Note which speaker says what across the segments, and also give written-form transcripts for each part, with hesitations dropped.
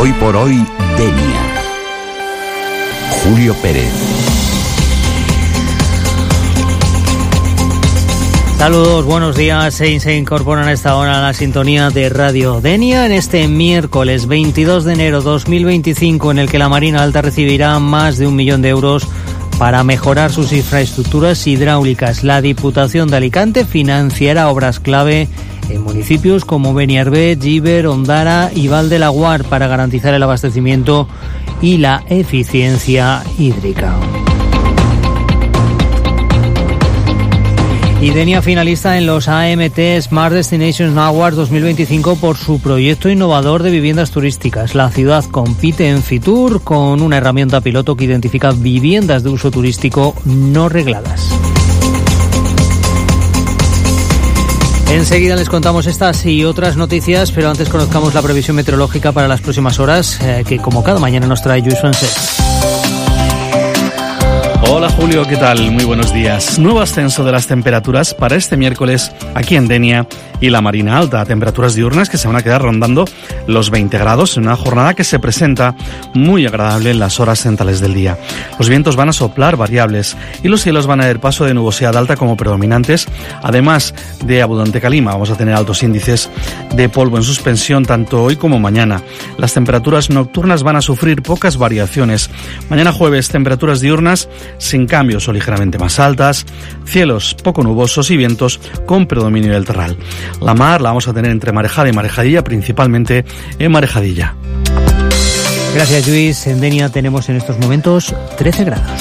Speaker 1: Hoy por hoy, Denia. Julio Pérez.
Speaker 2: Saludos, buenos días. Se incorporan a esta hora a la sintonía de Radio Denia en este miércoles 22 de enero 2025, en el que la Marina Alta recibirá más de 1 millón de euros para mejorar sus infraestructuras hidráulicas. La Diputación de Alicante financiará obras clave en municipios como Beniarbeig, Llíber, Ondara y Val de Laguar para garantizar el abastecimiento y la eficiencia hídrica. Y Denia finalista en los AMT Smart Destinations Awards 2025 por su proyecto innovador de viviendas turísticas. La ciudad compite en Fitur con una herramienta piloto que identifica viviendas de uso turístico no regladas. Enseguida les contamos estas y otras noticias, pero antes conozcamos la previsión meteorológica para las próximas horas, que como cada mañana nos trae Lluís Francesc.
Speaker 3: Hola Julio, ¿qué tal? Muy buenos días. Nuevo ascenso de las temperaturas para este miércoles aquí en Denia y la Marina Alta. Temperaturas diurnas que se van a quedar rondando los 20 grados en una jornada que se presenta muy agradable en las horas centrales del día. Los vientos van a soplar variables y los cielos van a dar paso de nubosidad alta como predominantes, además de abundante calima. Vamos a tener altos índices de polvo en suspensión tanto hoy como mañana. Las temperaturas nocturnas van a sufrir pocas variaciones. Mañana jueves, temperaturas diurnas sin cambios o ligeramente más altas, cielos poco nubosos y vientos con predominio del terral. La mar la vamos a tener entre marejada y marejadilla, principalmente en marejadilla.
Speaker 2: Gracias, Lluís. En Denia tenemos en estos momentos 13 grados.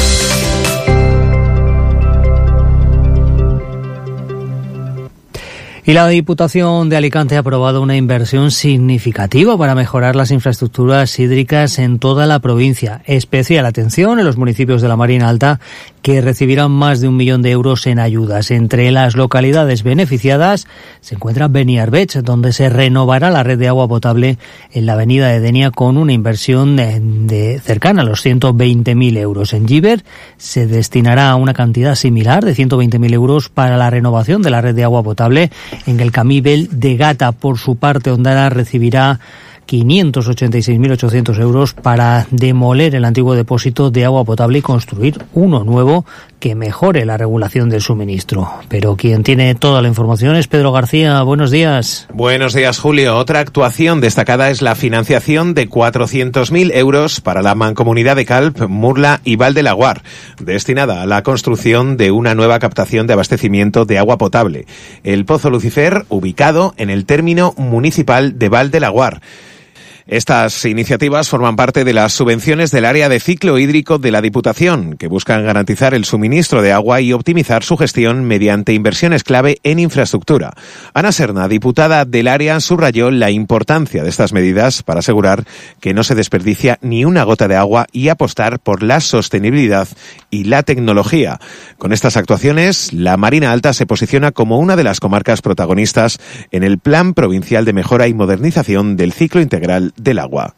Speaker 2: Y la Diputación de Alicante ha aprobado una inversión significativa para mejorar las infraestructuras hídricas en toda la provincia. Especial atención en los municipios de la Marina Alta, que recibirán más de 1 millón de euros en ayudas. Entre las localidades beneficiadas se encuentra Beniarbeig, donde se renovará la red de agua potable en la avenida de Denia con una inversión de cercana a los 120.000 euros. En Llíber se destinará una cantidad similar de 120.000 euros para la renovación de la red de agua potable. En el Camí Vell de Gata, por su parte, Ondara recibirá 586.800 euros para demoler el antiguo depósito de agua potable y construir uno nuevo que mejore la regulación del suministro. Pero quien tiene toda la información es Pedro García. Buenos días.
Speaker 4: Buenos días, Julio. Otra actuación destacada es la financiación de 400.000 euros para la Mancomunidad de Calp, Murla y Val de Laguar, destinada a la construcción de una nueva captación de abastecimiento de agua potable. El Pozo Lucifer, ubicado en el término municipal de Val de Laguar. Estas iniciativas forman parte de las subvenciones del área de ciclo hídrico de la Diputación, que buscan garantizar el suministro de agua y optimizar su gestión mediante inversiones clave en infraestructura. Ana Serna, diputada del área, subrayó la importancia de estas medidas para asegurar que no se desperdicia ni una gota de agua y apostar por la sostenibilidad y la tecnología. Con estas actuaciones, la Marina Alta se posiciona como una de las comarcas protagonistas en el Plan Provincial de Mejora y Modernización del Ciclo Integral del Agua.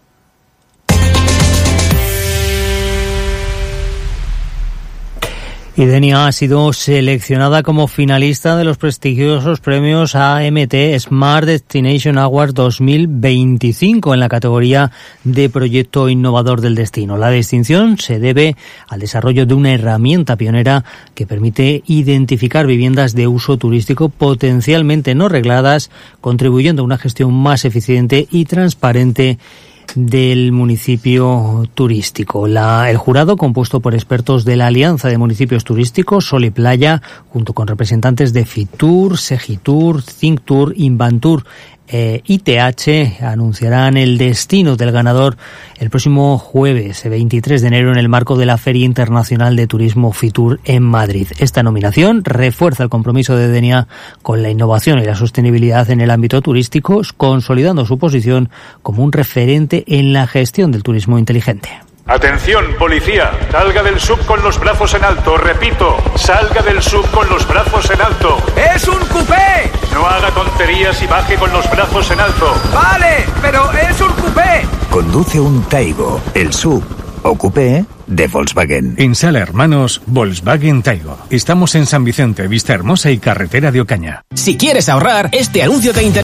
Speaker 2: Y Denia ha sido seleccionada como finalista de los prestigiosos premios AMT Smart Destination Awards 2025 en la categoría de Proyecto Innovador del Destino. La distinción se debe al desarrollo de una herramienta pionera que permite identificar viviendas de uso turístico potencialmente no regladas, contribuyendo a una gestión más eficiente y transparente del municipio turístico. El jurado, compuesto por expertos de la Alianza de Municipios Turísticos Sol y Playa, junto con representantes de Fitur, Segitur, Thinktur, Inbantur ITH, anunciarán el destino del ganador el próximo jueves 23 de enero en el marco de la Feria Internacional de Turismo Fitur en Madrid. Esta nominación refuerza el compromiso de Denia con la innovación y la sostenibilidad en el ámbito turístico, consolidando su posición como un referente en la gestión del turismo inteligente.
Speaker 5: Atención, policía, salga del sub con los brazos en alto, repito, salga del sub con los brazos en alto.
Speaker 6: ¡Es un coupé!
Speaker 5: No haga tonterías y baje con los brazos en alto.
Speaker 6: Vale, pero es un coupé.
Speaker 1: Conduce un Taigo, el sub o coupé de Volkswagen.
Speaker 7: En Sala Hermanos, Volkswagen Taigo. Estamos en San Vicente, Vista Hermosa y Carretera de Ocaña.
Speaker 8: Si quieres ahorrar, este anuncio te interesa.